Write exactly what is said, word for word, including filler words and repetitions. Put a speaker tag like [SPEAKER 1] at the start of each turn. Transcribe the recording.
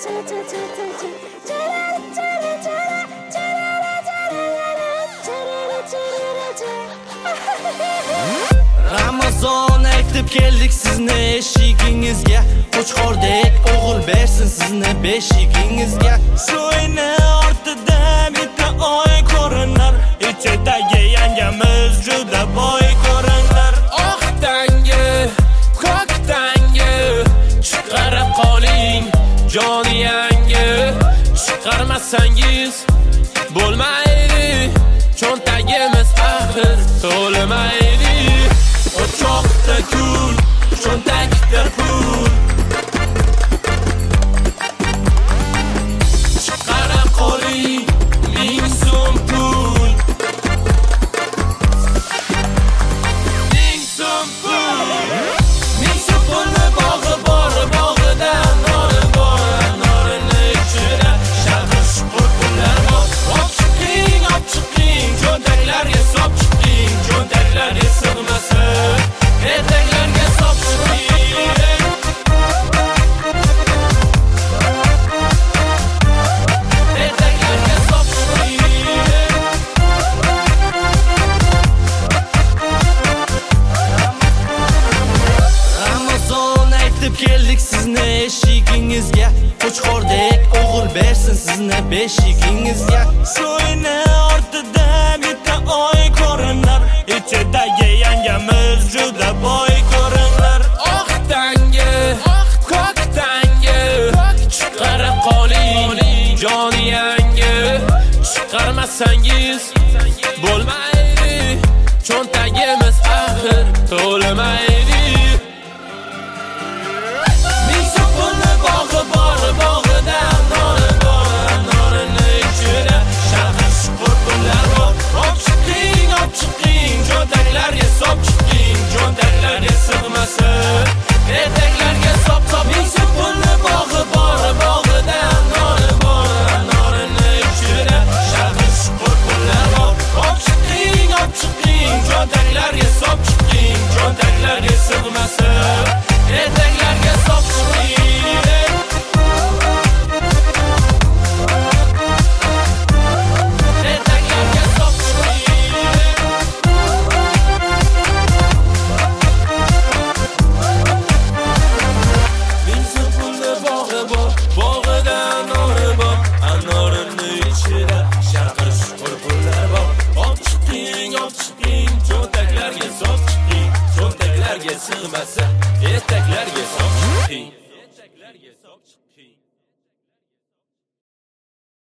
[SPEAKER 1] Ramazon aytib keldik sizni eshigingizga, qo'chqordek o'g'il bersin sizni beshigingizga. Shu uyni ortida bitta oy ko'rinar, ichidagi yangamiz juda boy ko'rinar.
[SPEAKER 2] Oq tangi, ko'k tangi, chiqarib qoling joni yangi. Chiqarmasangiz bo'lmaydi, cho'ntagimiz axir to'lmaydi. O'choqda kul, cho'ntakda pul. Chiqarib qoling ming so'm pul. Ming so'm pul. Ming so'm pulni bog'i bor, bog'ida nori bor, norini ichida shaqir shuqur pullar bor. Olib chiqing, olib chiqing, cho'ntaklarga solib chiqing, cho'ntaklarga sig'masa etaklarga solib chiqing. Etaklarga solib chiqing.
[SPEAKER 1] Ramazon aytib keldik sizni eshigingizga, qo'chqordek o'g'il bersin sizni beshigingizga. Shu uyni ortida bitta oy ko'rinar, ichidagi yangamiz juda boy ko'rinar.
[SPEAKER 2] Oq tangi, ko'k tangi, chiqarib qoling joni yangi. Chiqarmasangiz bo'lmaydi, cho'ntagimiz axir to'lmaydi. Ming so'm pulni bog'i bor, bog'ida nori bor, norini ichida shaqir shuqur pullar bor. Olib chiqing, olib chiqing, cho'ntaklarga solib chiqing, cho'ntaklarga sig'masa etaklarga sop sop. Ming so'm pulni bog'i bor, bog'ida nori bor, norini ichida shaqir shuqur pullar bor. Olib chiqing, olib chiqing, cho'ntaklarga solib chiqing, cho'ntaklarga sig'masa etaklarga sop chiqing. Etaklarga sop chiqing. Ming so'm pulni bog'i bor, bog'ida nori bor, anorini ichida shaqir shuqur pullar bor. Olib chiqing, olib chiqing, cho'ntaklarga solib chiqing, cho'ntaklarga sig'masa etaklarga solib chiqing.